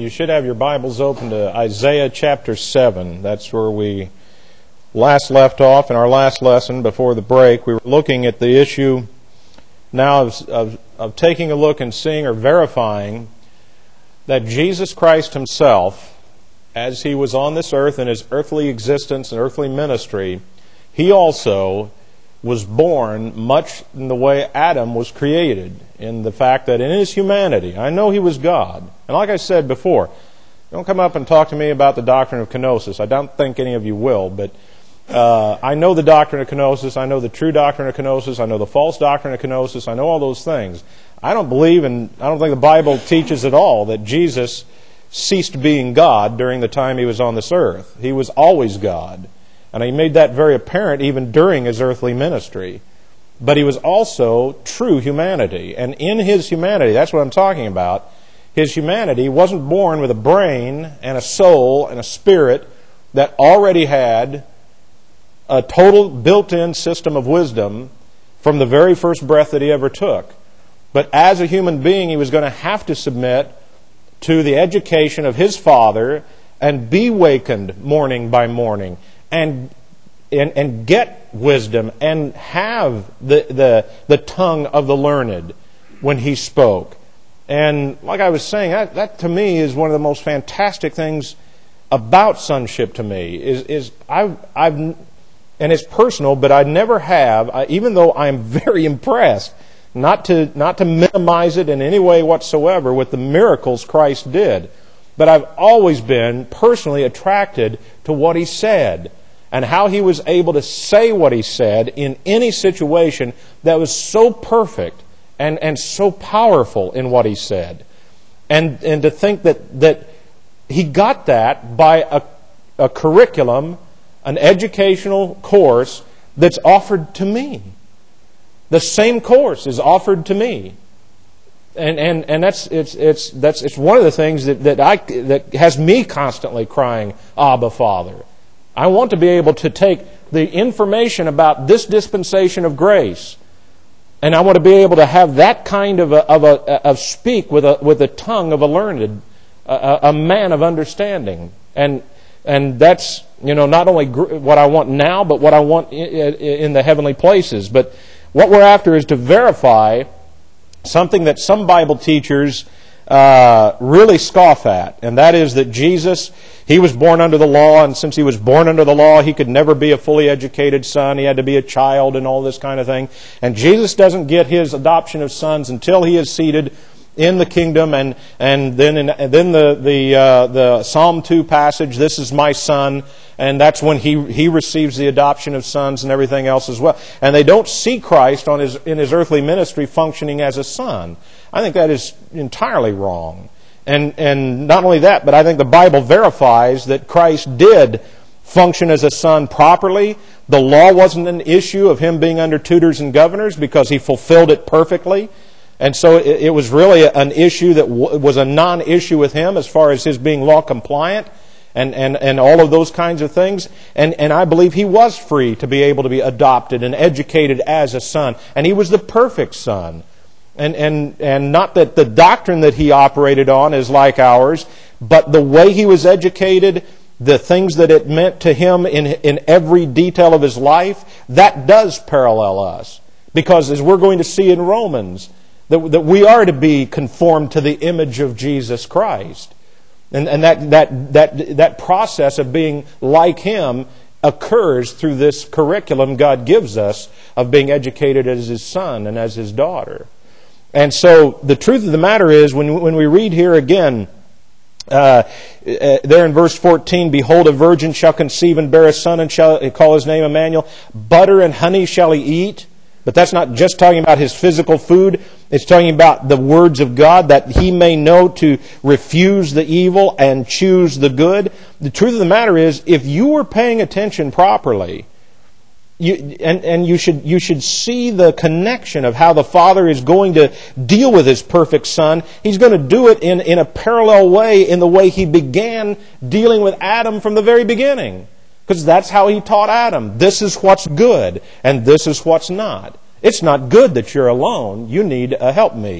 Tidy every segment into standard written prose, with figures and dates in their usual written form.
You should have your Bibles open to Isaiah chapter 7. That's where we last left off in our last lesson before the break. We were looking at the issue now of taking a look and seeing or verifying that Jesus Christ Himself, as He was on this earth in His earthly existence and earthly ministry, He also was born much in the way Adam was created, in the fact that in His humanity, I know He was God. And like I said before, don't come up and talk to me about the doctrine of kenosis. I don't think any of you will, but I know the doctrine of kenosis. I know the true doctrine of kenosis. I know the false doctrine of kenosis. I know all those things. I don't think the Bible teaches at all that Jesus ceased being God during the time He was on this earth. He was always God. And He made that very apparent even during His earthly ministry. But He was also true humanity. And in His humanity, that's what I'm talking about, His humanity wasn't born with a brain and a soul and a spirit that already had a total built-in system of wisdom from the very first breath that He ever took. But as a human being, He was going to have to submit to the education of His Father and be wakened morning by morning and get wisdom and have the tongue of the learned when He spoke. And like I was saying, that to me is one of the most fantastic things about sonship to me. And it's personal, but I never have, even though I'm very impressed, not to minimize it in any way whatsoever with the miracles Christ did, but I've always been personally attracted to what He said and how He was able to say what He said in any situation that was so perfect and so powerful in what He said. And to think that He got that by a curriculum, an educational course that's offered to me. The same course is offered to me. And that's one of the things that has me constantly crying, Abba, Father. I want to be able to take the information about this dispensation of grace, and I want to be able to have that kind of speak with a tongue of a learned, a man of understanding, and that's not only what I want now, but what I want in the heavenly places. But what we're after is to verify something that some Bible teachers really scoff at, and that is that Jesus, He was born under the law, and since He was born under the law, He could never be a fully educated son. He had to be a child and all this kind of thing. And Jesus doesn't get His adoption of sons until He is seated in the kingdom, and then the Psalm 2 passage, this is my son, and that's when he receives the adoption of sons and everything else as well. And they don't see Christ in His earthly ministry functioning as a son. I think that is entirely wrong. And not only that, but I think the Bible verifies that Christ did function as a son properly. The law wasn't an issue of Him being under tutors and governors because He fulfilled it perfectly. And so it was really an issue that was a non-issue with Him as far as His being law compliant and all of those kinds of things. And I believe He was free to be able to be adopted and educated as a son. And He was the perfect son. And not that the doctrine that He operated on is like ours, but the way He was educated, the things that it meant to Him in every detail of His life, that does parallel us. Because as we're going to see in Romans, that we are to be conformed to the image of Jesus Christ. And that process of being like Him occurs through this curriculum God gives us of being educated as His son and as His daughter. And so the truth of the matter is, when we read here again, there in verse 14, behold, a virgin shall conceive and bear a son and shall call His name Emmanuel. Butter and honey shall He eat. But that's not just talking about His physical food. It's talking about the words of God, that He may know to refuse the evil and choose the good. The truth of the matter is, if you were paying attention properly, you should see the connection of how the Father is going to deal with His perfect Son. He's going to do it in a parallel way, in the way He began dealing with Adam from the very beginning. Because that's how He taught Adam. This is what's good, and this is what's not. It's not good that you're alone. You need a helpmeet.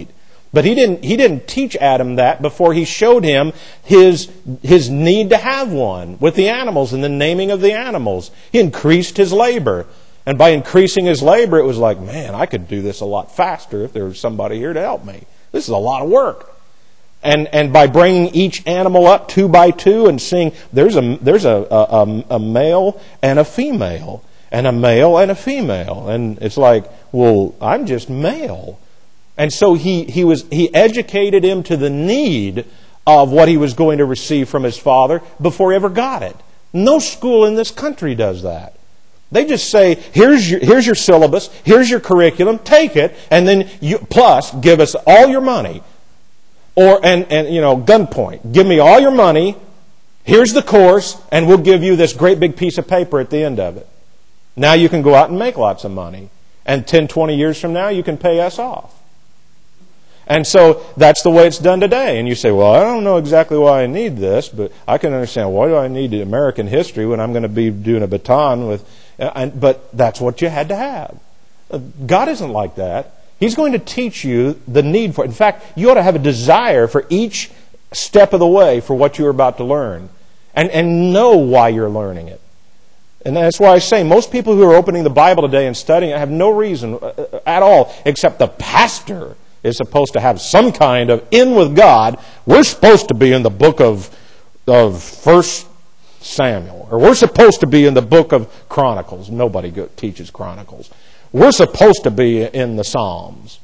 But he didn't teach Adam that before he showed him his need to have one with the animals and the naming of the animals. He increased his labor. And by increasing his labor, it was like, man, I could do this a lot faster if there was somebody here to help me. This is a lot of work. And by bringing each animal up 2 by 2 and seeing there's a male and a female, and a male and a female. And it's like, well, I'm just male. And so he educated him to the need of what he was going to receive from his father before he ever got it. No school in this country does that. They just say, here's your syllabus, here's your curriculum, take it, and then plus give us all your money. And gunpoint. Give me all your money, here's the course, and we'll give you this great big piece of paper at the end of it. Now you can go out and make lots of money. And 10, 20 years from now, you can pay us off. And so that's the way it's done today. And you say, well, I don't know exactly why I need this, but I can understand, why do I need American history when I'm going to be doing a baton with... But that's what you had to have. God isn't like that. He's going to teach you the need for it. In fact, you ought to have a desire for each step of the way for what you're about to learn. And know why you're learning it. And that's why I say most people who are opening the Bible today and studying it have no reason at all except the pastor is supposed to have some kind of in with God. We're supposed to be in the book of 1 Samuel. Or we're supposed to be in the book of Chronicles. Nobody teaches Chronicles. We're supposed to be in the Psalms.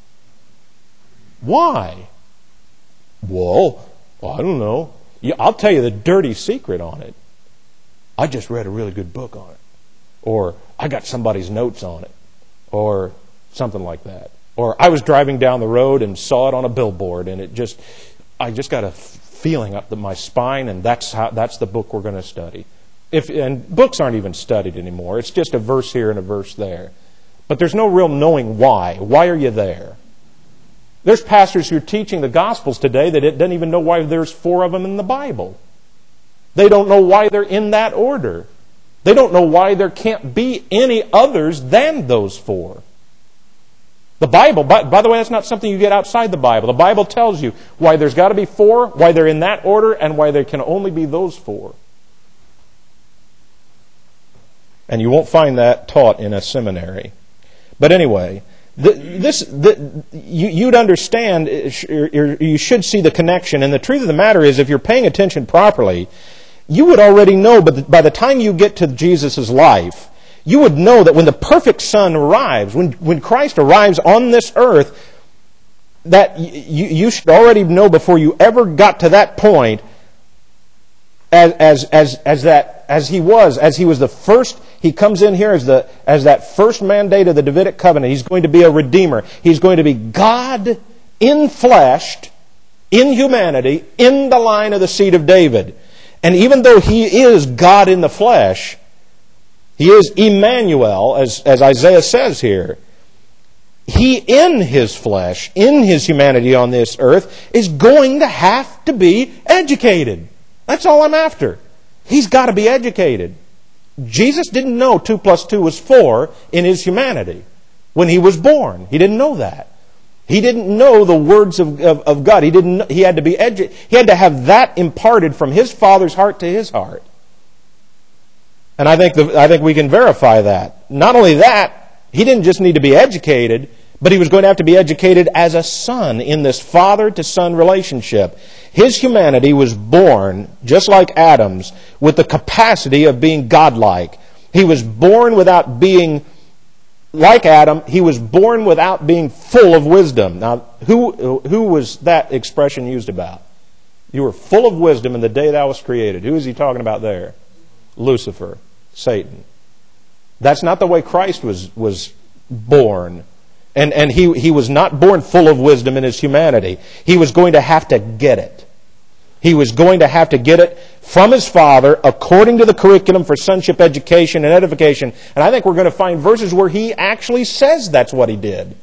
Why? Well, I don't know. I'll tell you the dirty secret on it. I just read a really good book on it. Or I got somebody's notes on it. Or something like that. Or I was driving down the road and saw it on a billboard, and I just got a feeling up my spine, and that's the book we're going to study. And books aren't even studied anymore. It's just a verse here and a verse there. But there's no real knowing why. Why are you there? There's pastors who are teaching the Gospels today that it doesn't even know why there's 4 of them in the Bible. They don't know why they're in that order. They don't know why there can't be any others than those 4. The Bible, by the way, that's not something you get outside the Bible. The Bible tells you why there's got to be 4, why they're in that order, and why there can only be those 4. And you won't find that taught in a seminary. But anyway, you'd understand, you should see the connection. And the truth of the matter is, if you're paying attention properly, you would already know, but by the time you get to Jesus' life, you would know that when the perfect Son arrives, when Christ arrives on this earth, that you should already know before you ever got to that point, as he was the first. He comes in here as that first mandate of the Davidic covenant. He's going to be a redeemer. He's going to be God infleshed in humanity, in the line of the seed of David. And even though He is God in the flesh, He is Emmanuel, as Isaiah says here. He in His flesh, in His humanity on this earth, is going to have to be educated. That's all I'm after. He's got to be educated. Jesus didn't know 2 plus 2 was 4 in His humanity when He was born. He didn't know that. He didn't know the words of God. He had to be He had to have that imparted from His Father's heart to His heart. And I think we can verify that. Not only that, He didn't just need to be educated, but He was going to have to be educated as a son in this father-to-son relationship. His humanity was born, just like Adam's, with the capacity of being godlike. He was born without being, like Adam, he was born without being full of wisdom. Now, who was that expression used about? You were full of wisdom in the day thou wast created. Who is he talking about there? Lucifer, Satan. That's not the way Christ was born. And he was not born full of wisdom in His humanity. He was going to have to get it. He was going to have to get it from His Father according to the curriculum for sonship education and edification. And I think we're going to find verses where He actually says that's what He did.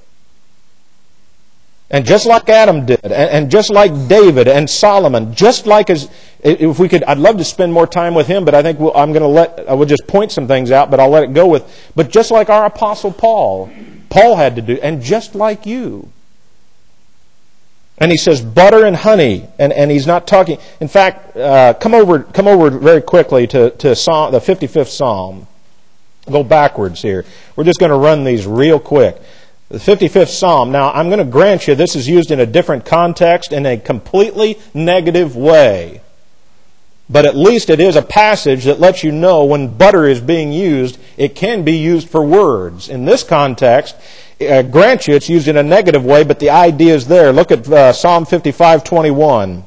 And just like Adam did, and just like David and Solomon, just like if we could, I'd love to spend more time with him, but I think I will just point some things out, but I'll let it go with. But just like our Apostle Paul had to do, and just like you. And he says butter and honey, and he's not talking. In fact, come over very quickly to Psalm, the 55th Psalm. Go backwards here. We're just going to run these real quick. The 55th Psalm. Now, I'm going to grant you this is used in a different context in a completely negative way. But at least it is a passage that lets you know when butter is being used, it can be used for words. In this context, grant you it's used in a negative way, but the idea is there. Look at Psalm 55:21.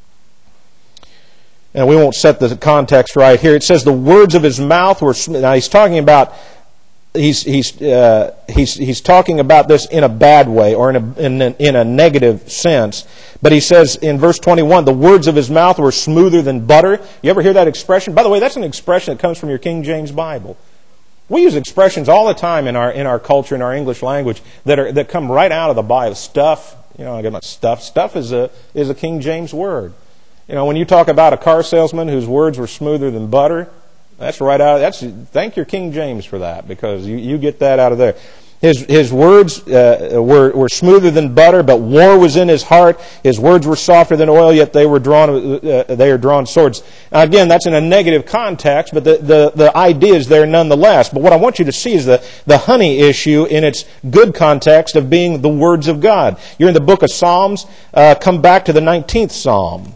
And we won't set the context right here. It says the words of his mouth were. Now he's talking about he's talking about this in a bad way or in a negative sense. But he says in verse 21, the words of his mouth were smoother than butter. You ever hear that expression? By the way, that's an expression that comes from your King James Bible. We use expressions all the time in our culture, in our English language, that come right out of the Bible. Stuff, I get my stuff. Stuff is a King James word. When you talk about a car salesman whose words were smoother than butter, that's right out. Thank your King James for that, because you get that out of there. His words were smoother than butter, but war was in his heart. His words were softer than oil, yet they are drawn swords. Now, again, that's in a negative context, but the idea is there nonetheless. But what I want you to see is the honey issue in its good context of being the words of God. You're in the book of Psalms. Come back to the 19th Psalm.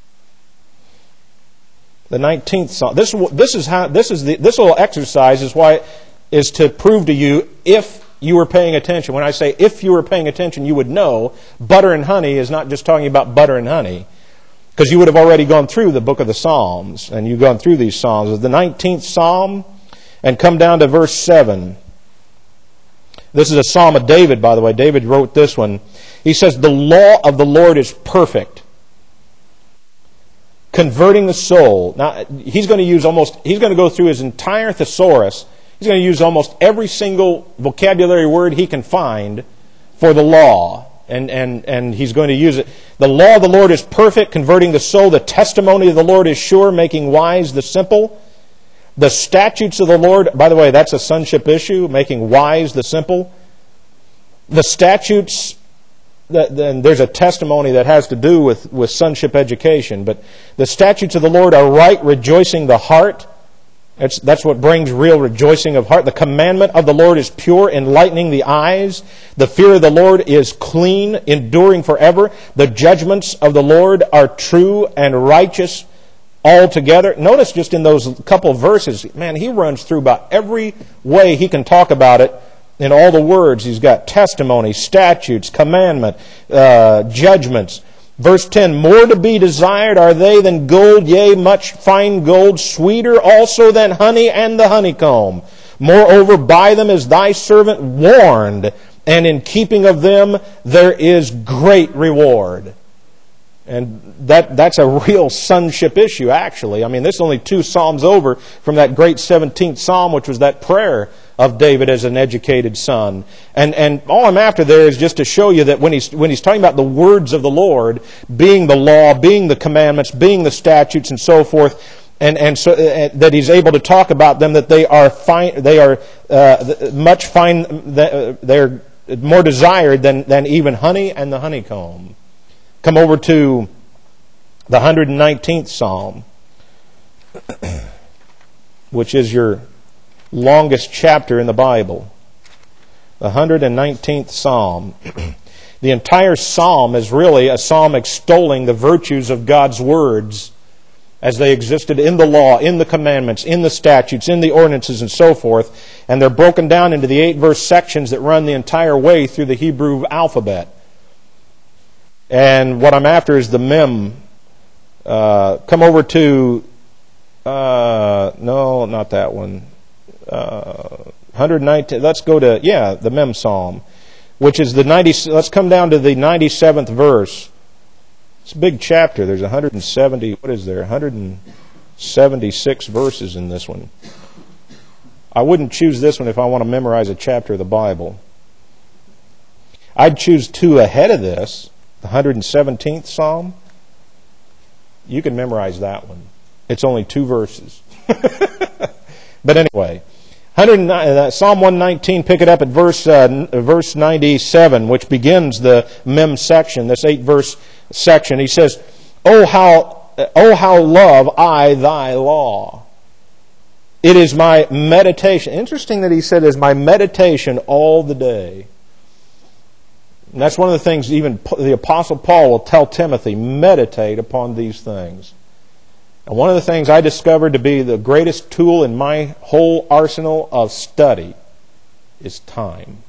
The 19th Psalm. This little exercise is to prove to you if you were paying attention. When I say if you were paying attention, you would know butter and honey is not just talking about butter and honey, because you would have already gone through the book of the Psalms, and you've gone through these Psalms. The 19th Psalm, and come down to verse 7. This is a Psalm of David, by the way. David wrote this one. He says, the law of the Lord is perfect, converting the soul. Now, he's going to go through his entire thesaurus. He's going to use almost every single vocabulary word he can find for the law. And he's going to use it. The law of the Lord is perfect, converting the soul. The testimony of the Lord is sure, making wise the simple. The statutes of the Lord, by the way, that's a sonship issue, making wise the simple. The statutes, then there's a testimony that has to do with sonship education. But the statutes of the Lord are right, rejoicing the heart. That's what brings real rejoicing of heart. The commandment of the Lord is pure, enlightening the eyes. The fear of the Lord is clean, enduring forever. The judgments of the Lord are true and righteous altogether. Notice just in those couple of verses, man, he runs through about every way he can talk about it in all the words. He's got testimony, statutes, commandment, judgments. Verse 10, more to be desired are they than gold, yea, much fine gold, sweeter also than honey and the honeycomb. Moreover, by them is thy servant warned, and in keeping of them there is great reward. And that's a real sonship issue, actually. I mean, this is only 2 Psalms over from that great 17th Psalm, which was that prayer of David as an educated son. And all I'm after there is just to show you that when he's talking about the words of the Lord, being the law, being the commandments, being the statutes, and so forth, and so that he's able to talk about them, that they are fine, they are much fine, they're more desired than even honey and the honeycomb. Come over to the 119th Psalm, which is your longest chapter in the Bible. The 119th Psalm. The entire psalm is really a psalm extolling the virtues of God's words as they existed in the law, in the commandments, in the statutes, in the ordinances, and so forth. And they're broken down into the 8-verse sections that run the entire way through the Hebrew alphabet. And what I'm after is the mem. Come over to, no, not that one. 119. Let's go to, the mem psalm, which is the 90. Let's come down to the 97th verse. It's a big chapter. There's 170. What is there? 176 verses in this one. I wouldn't choose this one if I want to memorize a chapter of the Bible. I'd choose 2 ahead of this. The 117th Psalm, you can memorize that one. It's only 2 verses. But anyway, Psalm 119, pick it up at verse 97, which begins the Mem section, this 8-verse section. He says, Oh, how love I thy law. It is my meditation. Interesting that he said, it is my meditation all the day. And that's one of the things even the Apostle Paul will tell Timothy, meditate upon these things. And one of the things I discovered to be the greatest tool in my whole arsenal of study is time.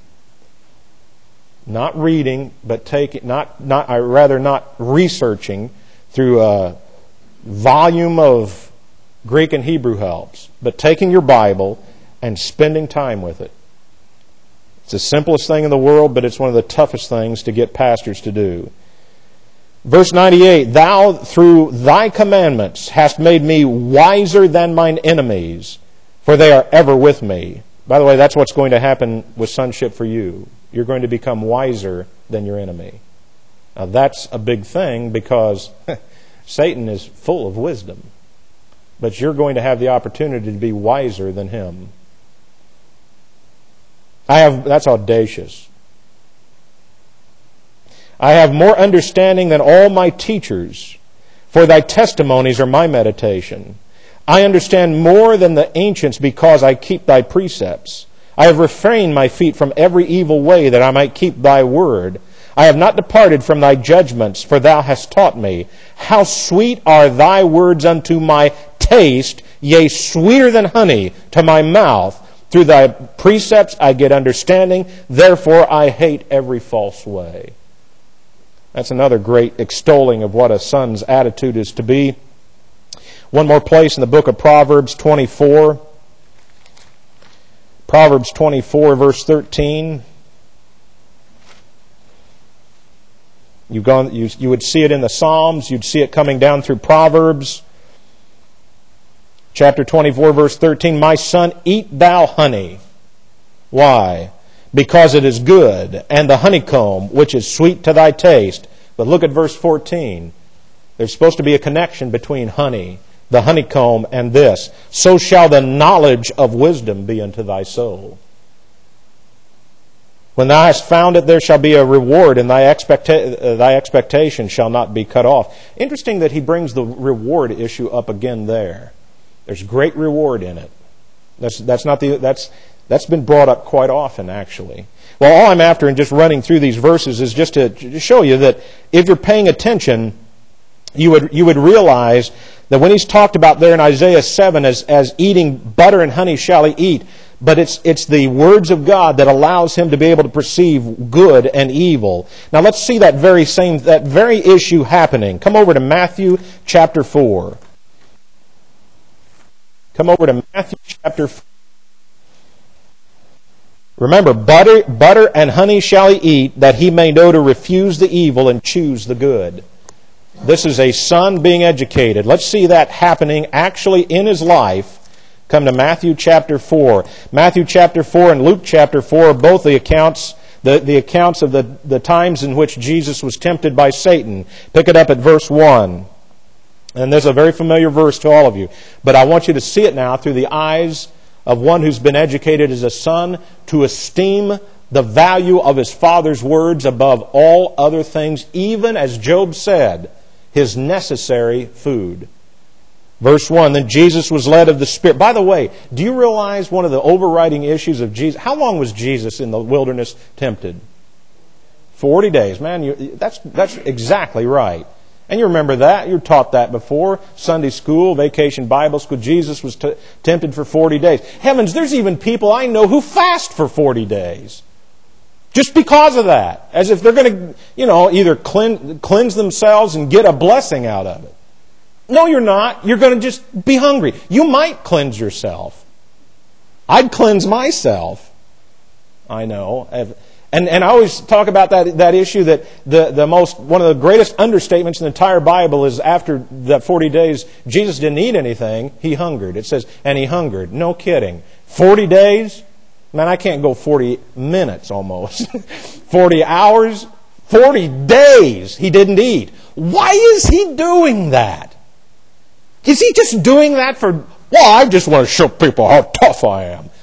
Not reading, but not researching through a volume of Greek and Hebrew helps, but taking your Bible and spending time with it. It's the simplest thing in the world, but it's one of the toughest things to get pastors to do. Verse 98, Thou through thy commandments hast made me wiser than mine enemies, for they are ever with me. By the way, that's what's going to happen with sonship for you. You're going to become wiser than your enemy. Now that's a big thing because Satan is full of wisdom. But you're going to have the opportunity to be wiser than him. That's audacious. I have more understanding than all my teachers, for thy testimonies are my meditation. I understand more than the ancients because I keep thy precepts. I have refrained my feet from every evil way that I might keep thy word. I have not departed from thy judgments, for thou hast taught me. How sweet are thy words unto my taste, yea, sweeter than honey to my mouth. Through thy precepts I get understanding, therefore I hate every false way. That's another great extolling of what a son's attitude is to be. One more place in the book of Proverbs 24. Proverbs 24, verse 13. You would see it in the Psalms. You'd see it coming down through Proverbs. Chapter 24, verse 13. My son, eat thou honey. Why? Because it is good, and the honeycomb, which is sweet to thy taste. But look at verse 14. There's supposed to be a connection between honey, the honeycomb, and this. So shall the knowledge of wisdom be unto thy soul. When thou hast found it, there shall be a reward, and thy expectation shall not be cut off. Interesting that he brings the reward issue up again there. There's great reward in it. That's been brought up quite often, actually. Well, all I'm after in just running through these verses is just to show you that if you're paying attention, you would realize that when he's talked about there in Isaiah 7 as eating butter and honey shall he eat, but it's the words of God that allows him to be able to perceive good and evil. Now let's see that very issue happening. Come over to Matthew chapter 4. Come over to Matthew chapter 4. Remember, butter and honey shall he eat, that he may know to refuse the evil and choose the good. This is a son being educated. Let's see that happening actually in his life. Come to Matthew chapter 4. Matthew chapter 4 and Luke chapter 4 are both the accounts of the times in which Jesus was tempted by Satan. Pick it up at verse 1. And there's a very familiar verse to all of you. But I want you to see it now through the eyes of one who's been educated as a son to esteem the value of his father's words above all other things, even as Job said, his necessary food. Verse 1, then Jesus was led of the Spirit. By the way, do you realize one of the overriding issues of Jesus? How long was Jesus in the wilderness tempted? 40 days. Man, that's exactly right. And you remember that. You taught that before. Sunday school, vacation Bible school. Jesus was tempted for 40 days. Heavens, there's even people I know who fast for 40 days. Just because of that. As if they're going to, either cleanse themselves and get a blessing out of it. No, you're not. You're going to just be hungry. You might cleanse yourself. I'd cleanse myself. I know. And I always talk about that issue that one of the greatest understatements in the entire Bible is after that 40 days, Jesus didn't eat anything. He hungered. It says, and he hungered. No kidding. 40 days? Man, I can't go 40 minutes almost. 40 hours? 40 days he didn't eat. Why is he doing that? Is he just doing that I just want to show people how tough I am?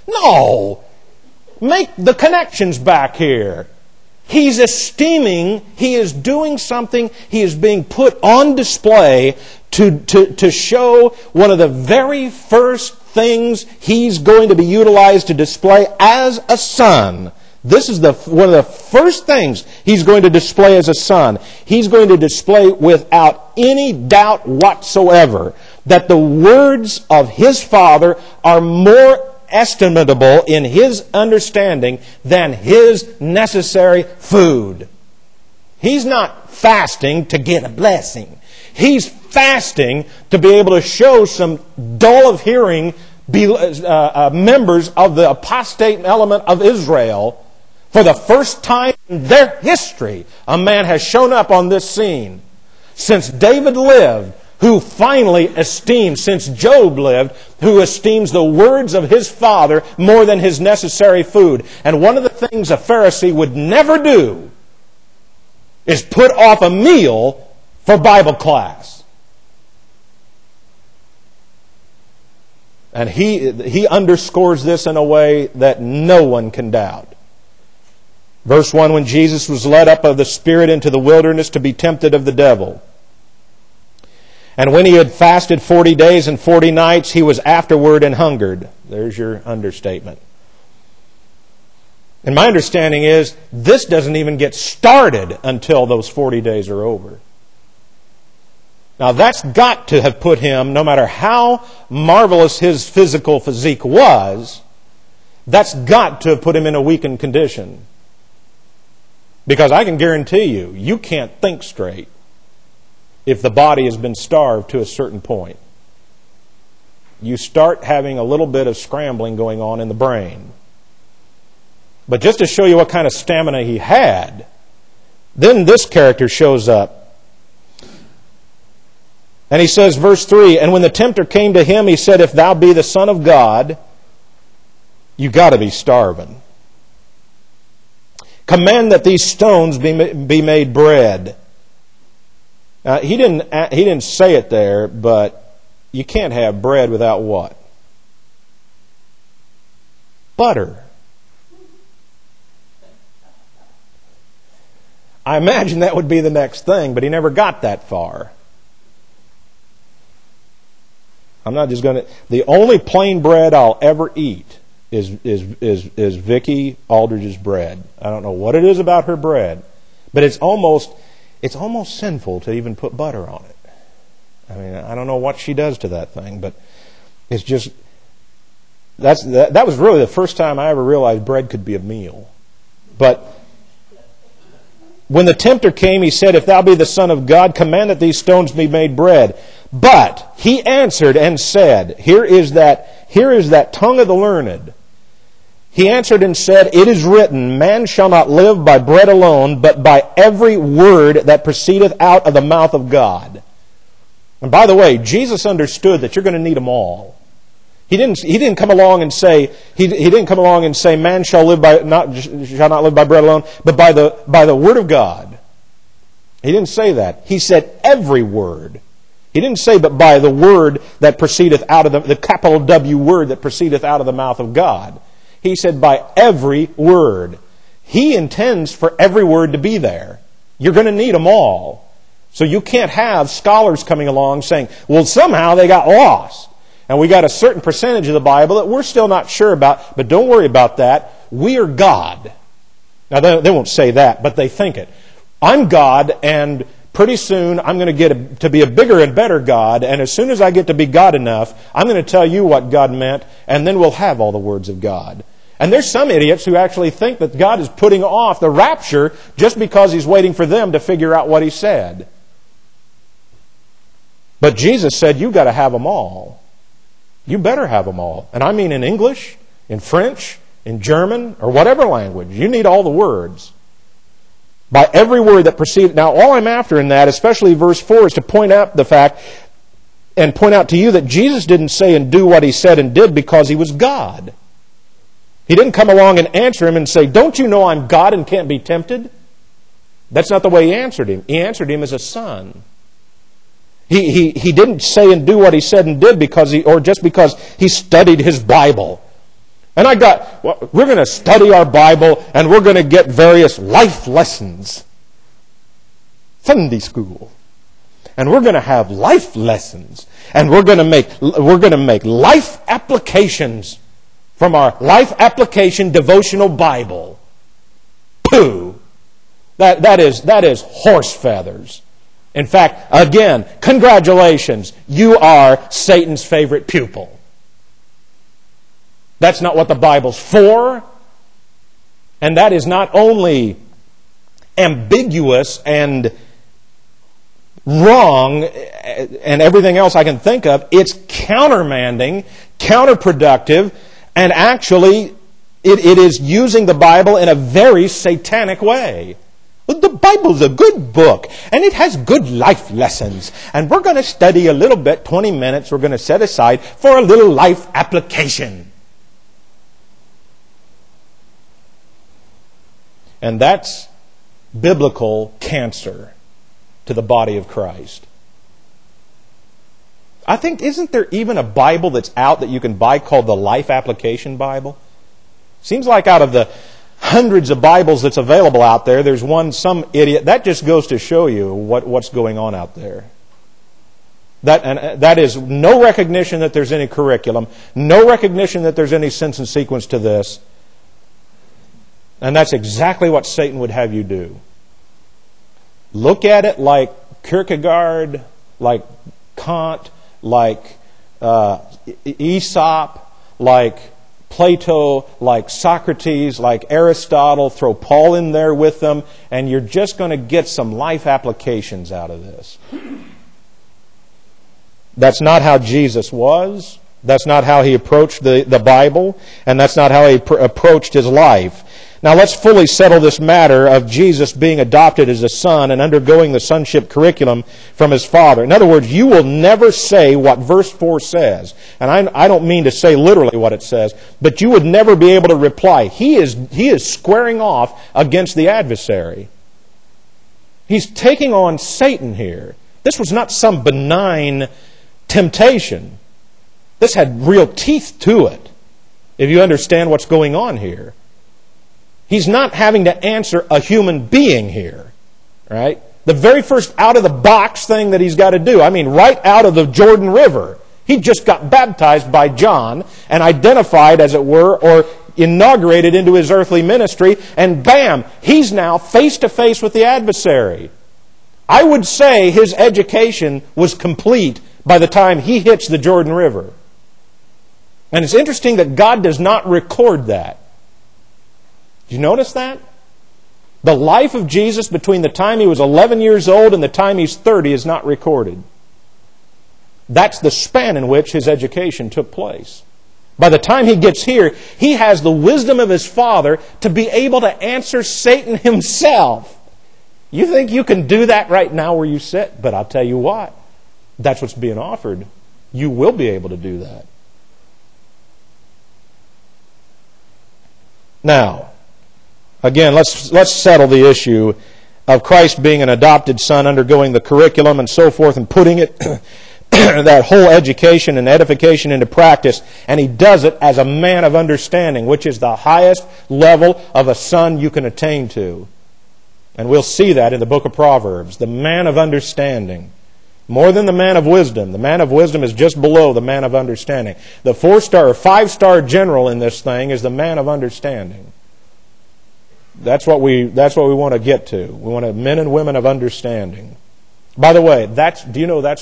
No! Make the connections back here. He's esteeming, he is doing something, he is being put on display to show one of the very first things he's going to be utilized to display as a son. This is one of the first things he's going to display as a son. He's going to display without any doubt whatsoever that the words of his Father are more estimable in his understanding than his necessary food. He's not fasting to get a blessing. He's fasting to be able to show some dull of hearing members of the apostate element of Israel. For the first time in their history, a man has shown up on this scene. Since David lived, who finally esteems, since Job lived, who esteems the words of his father more than his necessary food. And one of the things a Pharisee would never do is put off a meal for Bible class. And he underscores this in a way that no one can doubt. Verse 1, when Jesus was led up of the Spirit into the wilderness to be tempted of the devil. And when he had fasted 40 days and 40 nights, he was afterward and hungered. There's your understatement. And my understanding is, this doesn't even get started until those 40 days are over. Now that's got to have put him, no matter how marvelous his physical physique was, that's got to have put him in a weakened condition. Because I can guarantee you, you can't think straight if the body has been starved to a certain point. You start having a little bit of scrambling going on in the brain. But just to show you what kind of stamina he had, then this character shows up. And he says, verse 3, and when the tempter came to him, he said, if thou be the Son of God, you got to be starving. Command that these stones be made bread. He didn't say it there, but you can't have bread without what? Butter. I imagine that would be the next thing, but he never got that far. I'm not just going to... The only plain bread I'll ever eat is Vicki Aldridge's bread. I don't know what it is about her bread, but it's almost sinful to even put butter on it. I mean, I don't know what she does to that thing, but it's just... That was really the first time I ever realized bread could be a meal. But when the tempter came, he said, if thou be the Son of God, command that these stones be made bread. But he answered and said, here is that tongue of the learned. He answered and said, it is written, man shall not live by bread alone, but by every word that proceedeth out of the mouth of God. And by the way, Jesus understood that you're going to need them all. He didn't come along and say man shall not live by bread alone, but by the word of God. He didn't say that. He said every word. He didn't say but by the word that proceedeth out of the capital W word that proceedeth out of the mouth of God. He said by every word. He intends for every word to be there. You're going to need them all. So you can't have scholars coming along saying, well, somehow they got lost. And we got a certain percentage of the Bible that we're still not sure about, but don't worry about that. We are God. Now, they won't say that, but they think it. I'm God, and pretty soon I'm going to get to be a bigger and better God, and as soon as I get to be God enough, I'm going to tell you what God meant, and then we'll have all the words of God. And there's some idiots who actually think that God is putting off the rapture just because He's waiting for them to figure out what He said. But Jesus said, you've got to have them all. You better have them all. And I mean in English, in French, in German, or whatever language. You need all the words. By every word that proceeded. Now, all I'm after in that, especially verse 4, is to point out the fact and point out to you that Jesus didn't say and do what He said and did because He was God. He didn't come along and answer him and say, don't you know I'm God and can't be tempted? That's not the way He answered him. He answered him as a son. He didn't say and do what He said and did just because he studied his Bible. And we're going to study our Bible and we're going to get various life lessons. Sunday school. And we're going to have life lessons. And we're going to make life applications from our life application devotional Bible. Pooh! That is horse feathers. In fact, again, congratulations. You are Satan's favorite pupil. That's not what the Bible's for. And that is not only ambiguous and wrong and everything else I can think of, it's countermanding, counterproductive, and actually it is using the Bible in a very satanic way. But the Bible's a good book, and it has good life lessons. And we're going to study a little bit, 20 minutes, we're going to set aside for a little life application. And that's biblical cancer to the body of Christ. I think, isn't there even a Bible that's out that you can buy called the Life Application Bible? Seems like out of the hundreds of Bibles that's available out there, there's one, some idiot. That just goes to show you what's going on out there. That is no recognition that there's any curriculum, no recognition that there's any sense and sequence to this. And that's exactly what Satan would have you do. Look at it like Kierkegaard, like Kant, like Aesop, like Plato, like Socrates, like Aristotle. Throw Paul in there with them, and you're just going to get some life applications out of this. That's not how Jesus was. That's not how He approached the Bible, and that's not how He approached His life. Now let's fully settle this matter of Jesus being adopted as a son and undergoing the sonship curriculum from His Father. In other words, you will never say what verse 4 says. And I don't mean to say literally what it says, but you would never be able to reply. He is squaring off against the adversary. He's taking on Satan here. This was not some benign temptation. This had real teeth to it, if you understand what's going on here. He's not having to answer a human being here, right? The very first out-of-the-box thing that he's got to do, right out of the Jordan River. He just got baptized by John and identified, as it were, or inaugurated into his earthly ministry, and bam, he's now face-to-face with the adversary. I would say his education was complete by the time he hits the Jordan River. And it's interesting that God does not record that. Did you notice that? The life of Jesus between the time He was 11 years old and the time He's 30 is not recorded. That's the span in which His education took place. By the time He gets here, He has the wisdom of His Father to be able to answer Satan himself. You think you can do that right now where you sit? But I'll tell you what, that's what's being offered. You will be able to do that. Now, again, let's settle the issue of Christ being an adopted son, undergoing the curriculum and so forth, and putting it, that whole education and edification into practice. And He does it as a man of understanding, which is the highest level of a son you can attain to. And we'll see that in the book of Proverbs. The man of understanding. More than the man of wisdom. The man of wisdom is just below the man of understanding. The 4-star or 5-star general in this thing is the man of understanding. That's what we want to get to. We want men and women of understanding. By the way, do you know that's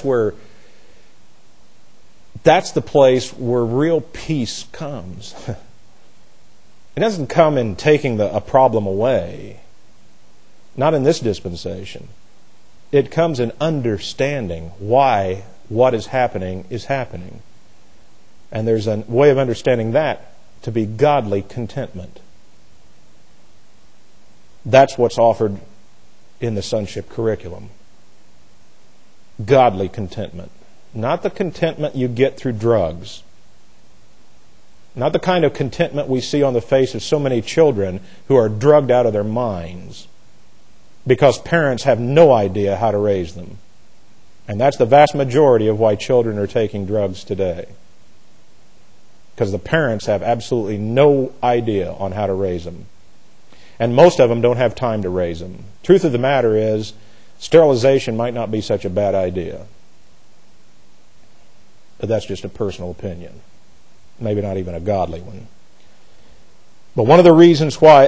the place where real peace comes. It doesn't come in taking a problem away. Not in this dispensation. It comes in understanding why what is happening is happening. And there's a way of understanding that to be godly contentment. That's what's offered in the sonship curriculum. Godly contentment. Not the contentment you get through drugs. Not the kind of contentment we see on the face of so many children who are drugged out of their minds because parents have no idea how to raise them. And that's the vast majority of why children are taking drugs today. because the parents have absolutely no idea on how to raise them. And most of them don't have time to raise them. Truth of the matter is, sterilization might not be such a bad idea. But that's just a personal opinion. Maybe not even a godly one. But one of the reasons why,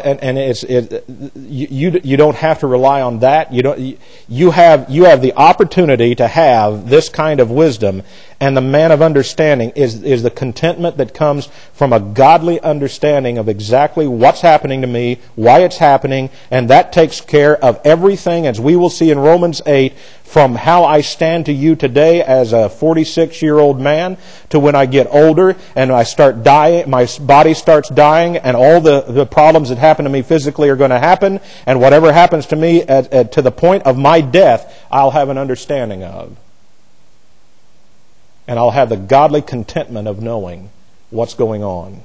you don't have to rely on that. You have the opportunity to have this kind of wisdom, and the man of understanding is the contentment that comes from a godly understanding of exactly what's happening to me, why it's happening, and that takes care of everything, as we will see in Romans 8, from how I stand to you today as a 46-year-old man to when I get older and I start dying, my body starts dying, and all the problems that happen to me physically are going to happen, and whatever happens to me to the point of my death, I'll have an understanding of. And I'll have the godly contentment of knowing what's going on.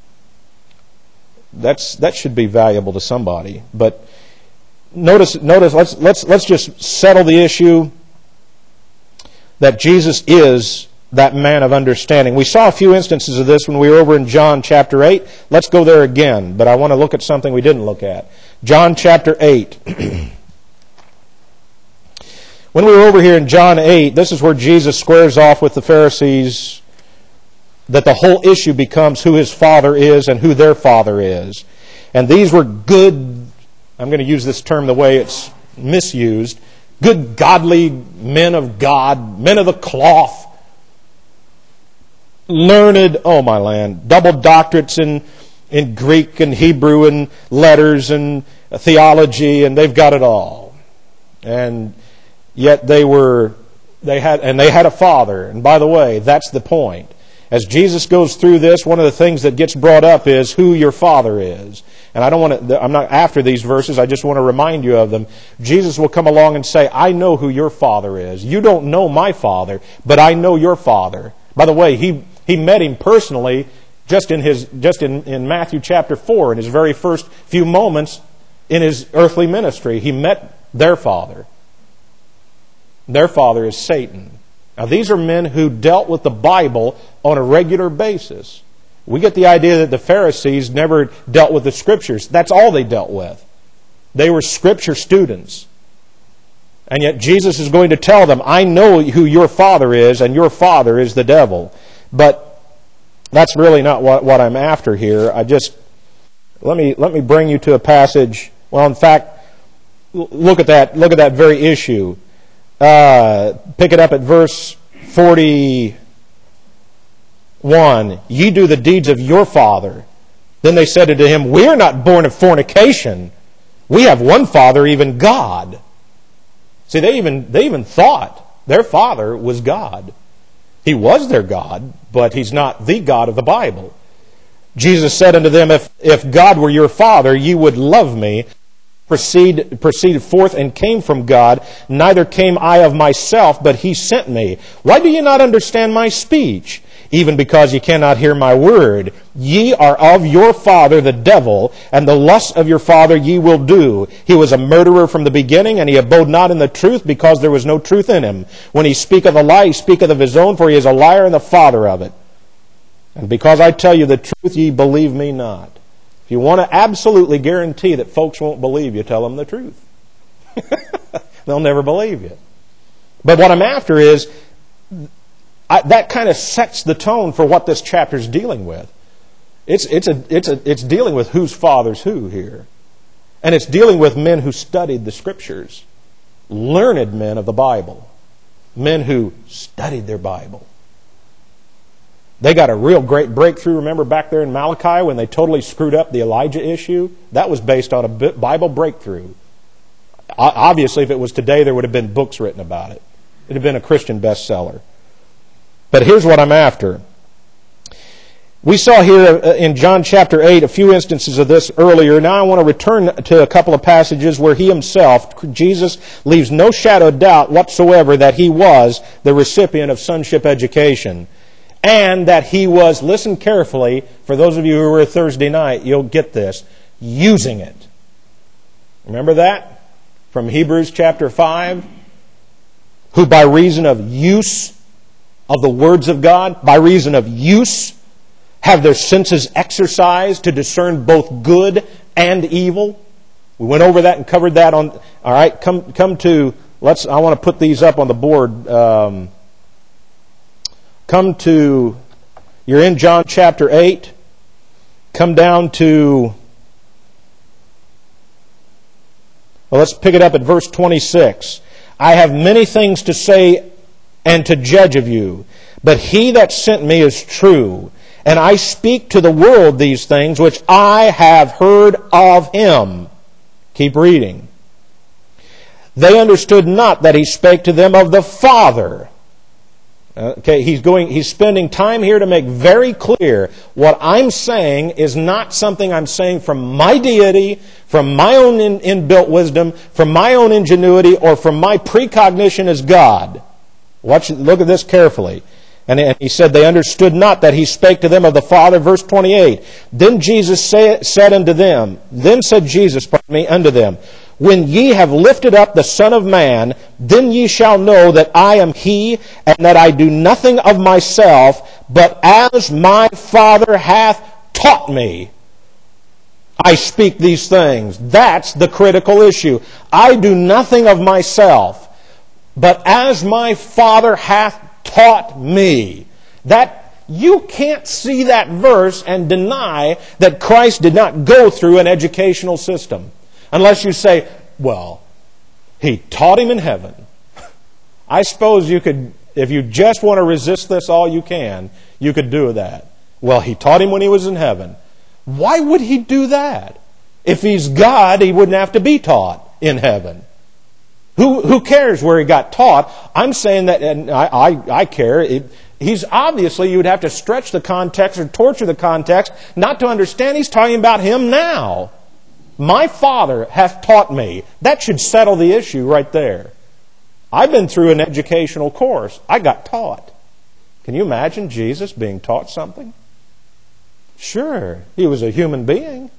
That should be valuable to somebody. But notice. Let's just settle the issue that Jesus is that man of understanding. We saw a few instances of this when we were over in John chapter 8. Let's go there again. But I want to look at something we didn't look at. John chapter 8. When we were over here in John 8, this is where Jesus squares off with the Pharisees that the whole issue becomes who his Father is and who their Father is. And these were good, I'm going to use this term the way it's misused, good godly men of God, men of the cloth, learned, oh my land, double doctorates in Greek and Hebrew and letters and theology, and they've got it all. And yet they had a Father. And by the way, that's the point. As Jesus goes through this, one of the things that gets brought up is who your Father is. And I'm not after these verses, I just want to remind you of them. Jesus will come along and say, I know who your Father is. You don't know my Father, but I know your Father. By the way, he met him personally just in Matthew chapter 4, in his very first few moments in his earthly ministry. He met their Father. Their father is Satan. Now, these are men who dealt with the Bible on a regular basis. We get the idea that the Pharisees never dealt with the Scriptures. That's all they dealt with. They were Scripture students. And yet Jesus is going to tell them, I know who your father is, and your father is the devil. But that's really not what I'm after here. Let me bring you to a passage. Well, in fact, look at that very issue. Pick it up at verse 41. Ye do the deeds of your father. Then they said unto him, we are not born of fornication. We have one Father, even God. See, they even thought their Father was God. He was their God, but He's not the God of the Bible. Jesus said unto them, if God were your Father, ye would love me. Proceeded forth and came from God, neither came I of myself, but He sent me. Why do ye not understand my speech? Even because ye cannot hear my word. Ye are of your father the devil, and the lusts of your father ye will do. He was a murderer from the beginning, and he abode not in the truth, because there was no truth in him. When he speaketh a lie, he speaketh of his own, for he is a liar and the father of it. And because I tell you the truth, ye believe me not. If you want to absolutely guarantee that folks won't believe you, tell them the truth. They'll never believe you. But what I'm after is, that kind of sets the tone for what this chapter is dealing with. It's dealing with whose father's who here. And it's dealing with men who studied the Scriptures. Learned men of the Bible. Men who studied their Bible. They got a real great breakthrough, remember back there in Malachi when they totally screwed up the Elijah issue? That was based on a Bible breakthrough. Obviously, if it was today, there would have been books written about it. It would have been a Christian bestseller. But here's what I'm after. We saw here in John chapter 8 a few instances of this earlier. Now I want to return to a couple of passages where He Himself, Jesus, leaves no shadow of doubt whatsoever that He was the recipient of sonship education. And that He was, listen carefully, for those of you who were Thursday night, you'll get this, using it. Remember that? From Hebrews chapter 5? Who by reason of use of the words of God, by reason of use, have their senses exercised to discern both good and evil. We went over that and covered that on. All right, come to. I want to put these up on the board. Come to. You're in John chapter 8. Come down to. Well, let's pick it up at verse 26. I have many things to say and to judge of you, but he that sent me is true, and I speak to the world these things which I have heard of him. Keep reading. They understood not that he spake to them of the Father. Okay, he's spending time here to make very clear what I'm saying is not something I'm saying from my deity, from my own inbuilt wisdom, from my own ingenuity, or from my precognition as God. Look at this carefully. And he said, they understood not that he spake to them of the Father. Verse 28. Then said unto them, unto them, when ye have lifted up the Son of Man, then ye shall know that I am he, and that I do nothing of myself, but as my Father hath taught me, I speak these things. That's the critical issue. I do nothing of myself, but as my Father hath taught me. That you can't see that verse and deny that Christ did not go through an educational system. Unless you say, well, he taught him in heaven. I suppose you could, if you just want to resist this all you can, you could do that. Well, he taught him when he was in heaven. Why would he do that? If he's God, he wouldn't have to be taught in heaven. Who cares where he got taught? I'm saying that, and I care. He's obviously, you'd have to stretch the context or torture the context not to understand he's talking about him now. My Father hath taught me. That should settle the issue right there. I've been through an educational course. I got taught. Can you imagine Jesus being taught something? Sure, he was a human being.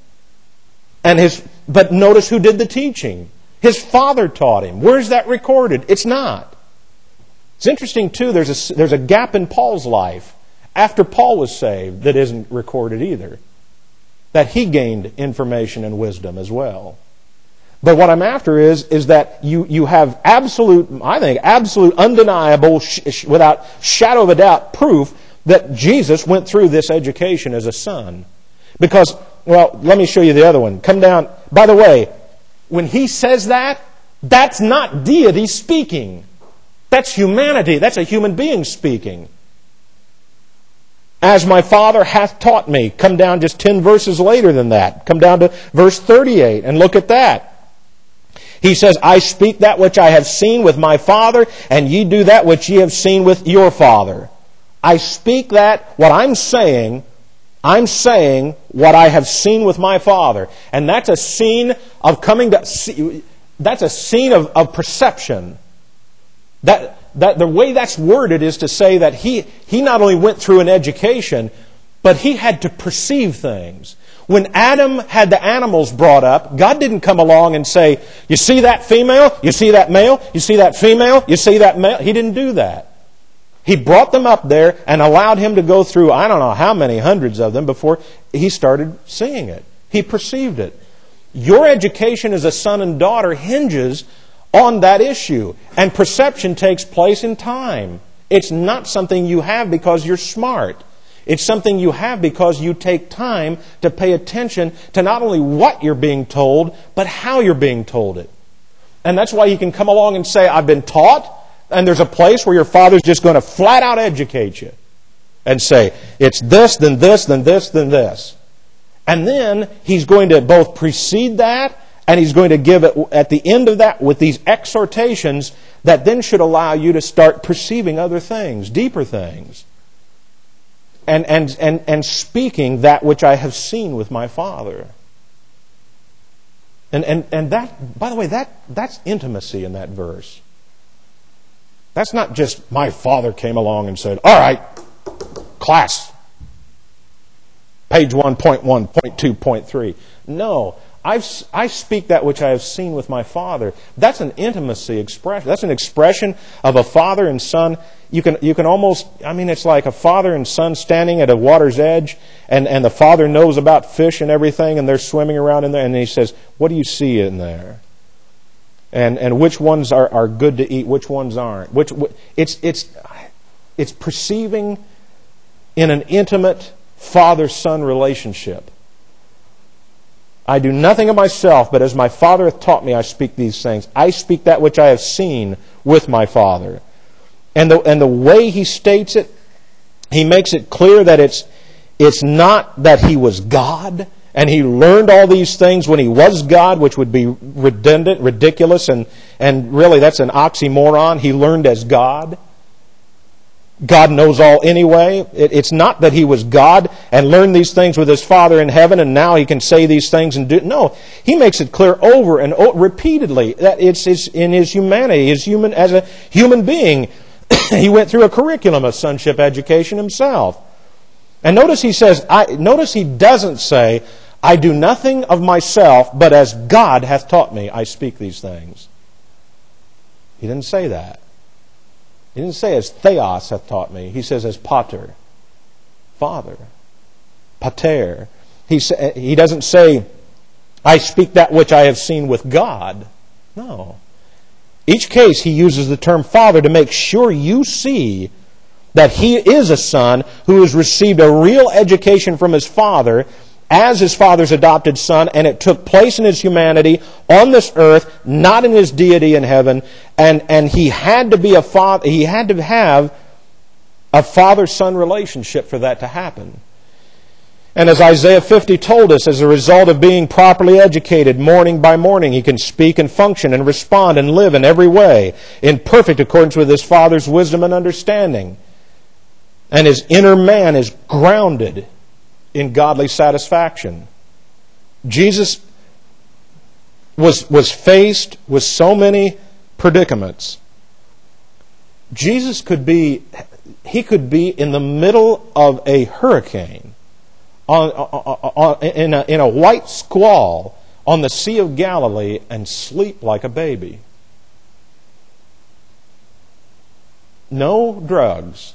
But notice who did the teaching. His Father taught him. Where's that recorded? It's not. It's interesting, too, there's a gap in Paul's life after Paul was saved that isn't recorded either. That he gained information and wisdom as well. But what I'm after is that you have absolute, undeniable, without shadow of a doubt, proof that Jesus went through this education as a son. Because, well, let me show you the other one. Come down. By the way, when he says that, that's not deity speaking. That's humanity. That's a human being speaking. As my Father hath taught me. Come down just 10 verses later than that. Come down to verse 38 and look at that. He says, I speak that which I have seen with my Father, and ye do that which ye have seen with your father. I speak that, what I'm saying what I have seen with my Father. And that's a scene of that's a scene of perception. That the way that's worded is to say that he not only went through an education, but he had to perceive things. When Adam had the animals brought up, God didn't come along and say, you see that female? You see that male? You see that female? You see that male? He didn't do that. He brought them up there and allowed him to go through, I don't know how many hundreds of them before he started seeing it. He perceived it. Your education as a son and daughter hinges on that issue. And perception takes place in time. It's not something you have because you're smart. It's something you have because you take time to pay attention to not only what you're being told, but how you're being told it. And that's why you can come along and say, I've been taught, and there's a place where your father's just going to flat out educate you. And say, it's this, then this, then this, then this. And then he's going to both precede that, and he's going to give it at the end of that with these exhortations that then should allow you to start perceiving other things, deeper things. And speaking that which I have seen with my Father. And that, by the way, that's intimacy in that verse. That's not just my Father came along and said, all right, class, page 1, point 1, point 2, point 3. No, I speak that which I have seen with my Father. That's an intimacy expression. That's an expression of a father and son. You can almost, it's like a father and son standing at a water's edge, and the father knows about fish and everything, and they're swimming around in there, and he says, what do you see in there? And which ones are good to eat, which ones aren't. It's perceiving in an intimate father-son relationship. I do nothing of myself, but as my Father hath taught me, I speak these things. I speak that which I have seen with my Father. And the way he states it, he makes it clear that it's not that he was God, and he learned all these things when he was God, which would be redundant, ridiculous, and really that's an oxymoron. He learned as God. God knows all anyway. It's not that he was God and learned these things with his Father in heaven and now he can say these things and do. No, he makes it clear over and repeatedly that it's in his humanity, as a human being. He went through a curriculum of sonship education himself. And notice he doesn't say, I do nothing of myself, but as God hath taught me, I speak these things. He didn't say that. He didn't say as Theos hath taught me. He says as Pater, Father, Pater. He doesn't say, I speak that which I have seen with God. No. Each case he uses the term Father to make sure you see that he is a son who has received a real education from his Father as his Father's adopted son, and it took place in his humanity on this earth, not in his deity in heaven, and he had to be a father. He had to have a father-son relationship for that to happen. And as Isaiah 50 told us, as a result of being properly educated morning by morning, he can speak and function and respond and live in every way in perfect accordance with his Father's wisdom and understanding. And his inner man is grounded in godly satisfaction. Jesus was faced with so many predicaments. Jesus could be in the middle of a hurricane, in a white squall on the Sea of Galilee and sleep like a baby. No drugs.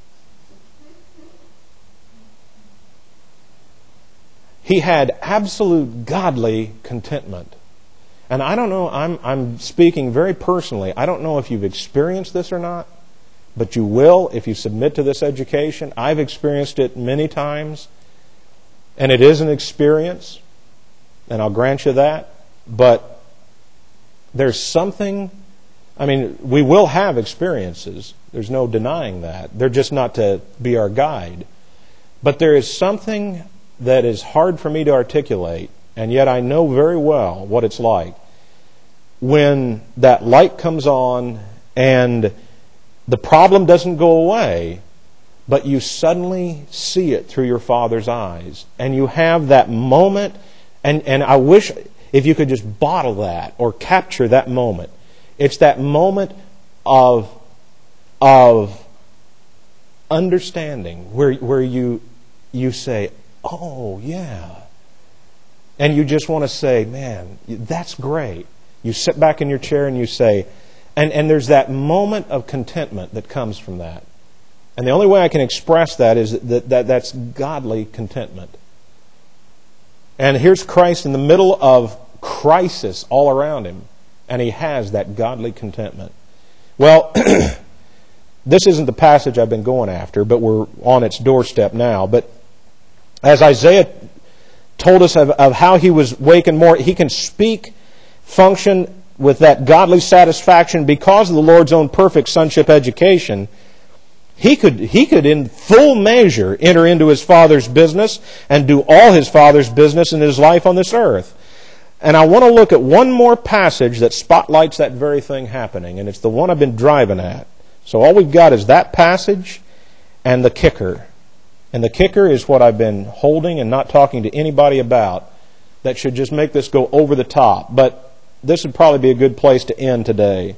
He had absolute godly contentment. And I don't know, I'm speaking very personally. I don't know if you've experienced this or not, but you will if you submit to this education. I've experienced it many times, and it is an experience, and I'll grant you that. But there's something, we will have experiences. There's no denying that. They're just not to be our guide. But there is something that is hard for me to articulate, and yet I know very well what it's like when that light comes on and the problem doesn't go away, but you suddenly see it through your Father's eyes, and you have that moment, and I wish if you could just bottle that or capture that moment. It's that moment of understanding where you say, oh, yeah. And you just want to say, man, that's great. You sit back in your chair and you say, and there's that moment of contentment that comes from that. And the only way I can express that is that's godly contentment. And here's Christ in the middle of crisis all around him, and he has that godly contentment. Well, this isn't the passage I've been going after, but we're on its doorstep now. But as Isaiah told us of how he was wakened more, he can speak, function with that godly satisfaction because of the Lord's own perfect sonship education. He could in full measure enter into his Father's business and do all his Father's business in his life on this earth. And I want to look at one more passage that spotlights that very thing happening, and it's the one I've been driving at. So all we've got is that passage and the kicker. And the kicker is what I've been holding and not talking to anybody about that should just make this go over the top. But this would probably be a good place to end today.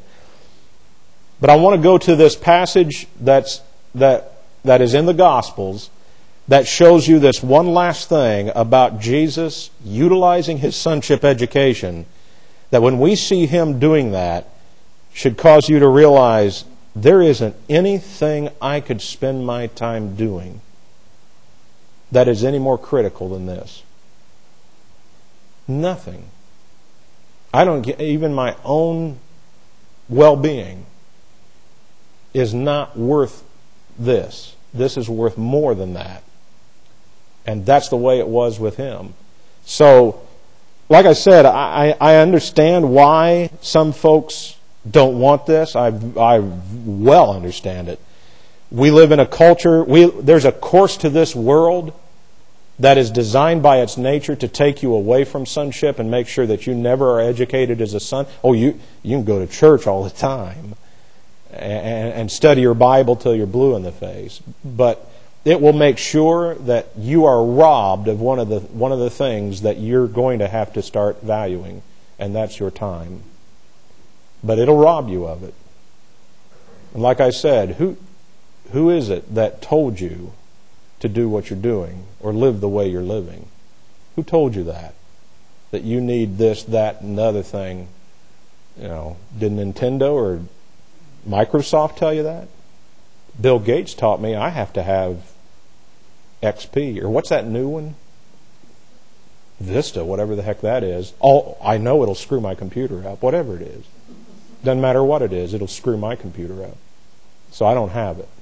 But I want to go to this passage that is in the Gospels that shows you this one last thing about Jesus utilizing His sonship education, that when we see Him doing that, should cause you to realize there isn't anything I could spend my time doing that is any more critical than this. Nothing. I don't get, even my own well-being is not worth this. This is worth more than that. And that's the way it was with Him. So, like I said, I understand why some folks don't want this. I well understand it. We live in a culture, there's a course to this world that is designed by its nature to take you away from sonship and make sure that you never are educated as a son. Oh, you can go to church all the time and study your Bible till you're blue in the face. But it will make sure that you are robbed of one of the things that you're going to have to start valuing, and that's your time. But it'll rob you of it. And like I said, who is it that told you to do what you're doing or live the way you're living? Who told you that? That you need this, that, and the other thing? You know, did Nintendo or Microsoft tell you that? Bill Gates taught me I have to have XP, or what's that new one? Vista, whatever the heck that is. I know it'll screw my computer up, whatever it is. Doesn't matter what it is, it'll screw my computer up. So I don't have it.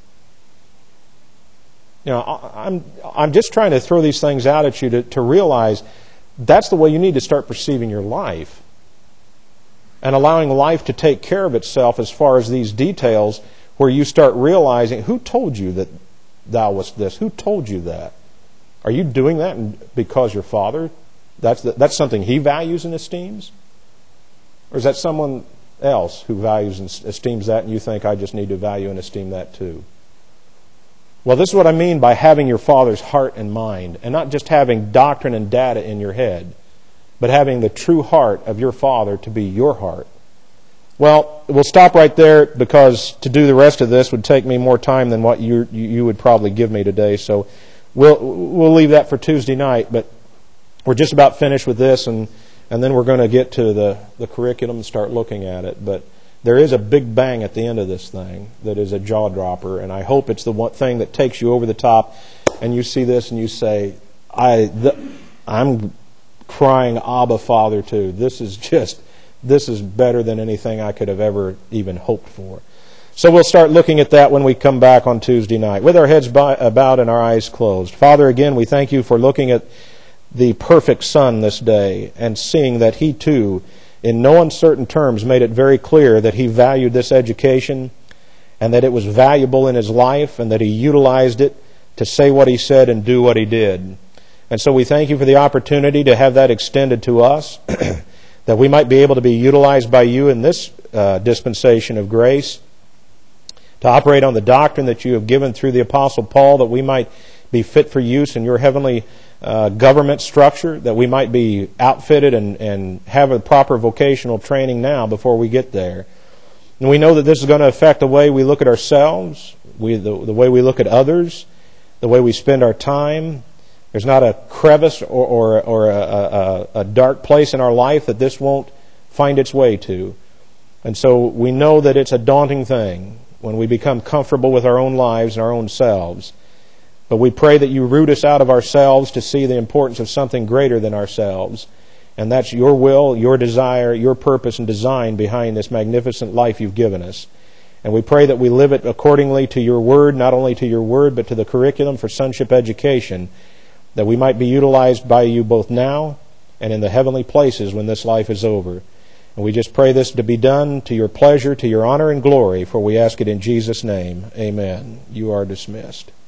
You know, I'm just trying to throw these things out at you to realize that's the way you need to start perceiving your life. And allowing life to take care of itself as far as these details, where you start realizing, who told you that thou wast this? Who told you that? Are you doing that because your father, that's something he values and esteems? Or is that someone else who values and esteems that, and you think, I just need to value and esteem that too? Well, this is what I mean by having your Father's heart and mind, and not just having doctrine and data in your head, but having the true heart of your Father to be your heart. Well, we'll stop right there, because to do the rest of this would take me more time than what you would probably give me today. So we'll leave that for Tuesday night. But we're just about finished with this, and then we're going to get to the curriculum and start looking at it. But there is a big bang at the end of this thing that is a jaw dropper, and I hope it's the one thing that takes you over the top, and you see this and you say, I'm crying Abba Father too. This is better than anything I could have ever even hoped for. So we'll start looking at that when we come back on Tuesday night, with our heads bowed and our eyes closed. Father, again, we thank you for looking at the perfect Son this day and seeing that He too, in no uncertain terms, made it very clear that He valued this education and that it was valuable in His life and that He utilized it to say what He said and do what He did. And so we thank you for the opportunity to have that extended to us, that we might be able to be utilized by you in this dispensation of grace, to operate on the doctrine that you have given through the Apostle Paul, that we might be fit for use in your heavenly government structure, that we might be outfitted and have a proper vocational training now before we get there. And we know that this is going to affect the way we look at ourselves, the way we look at others, the way we spend our time. There's not a crevice or a dark place in our life that this won't find its way to. And so we know that it's a daunting thing when we become comfortable with our own lives and our own selves. But we pray that you root us out of ourselves to see the importance of something greater than ourselves. And that's your will, your desire, your purpose and design behind this magnificent life you've given us. And we pray that we live it accordingly to your word, not only to your word, but to the curriculum for sonship education, that we might be utilized by you both now and in the heavenly places when this life is over. And we just pray this to be done to your pleasure, to your honor and glory, for we ask it in Jesus' name. Amen. You are dismissed.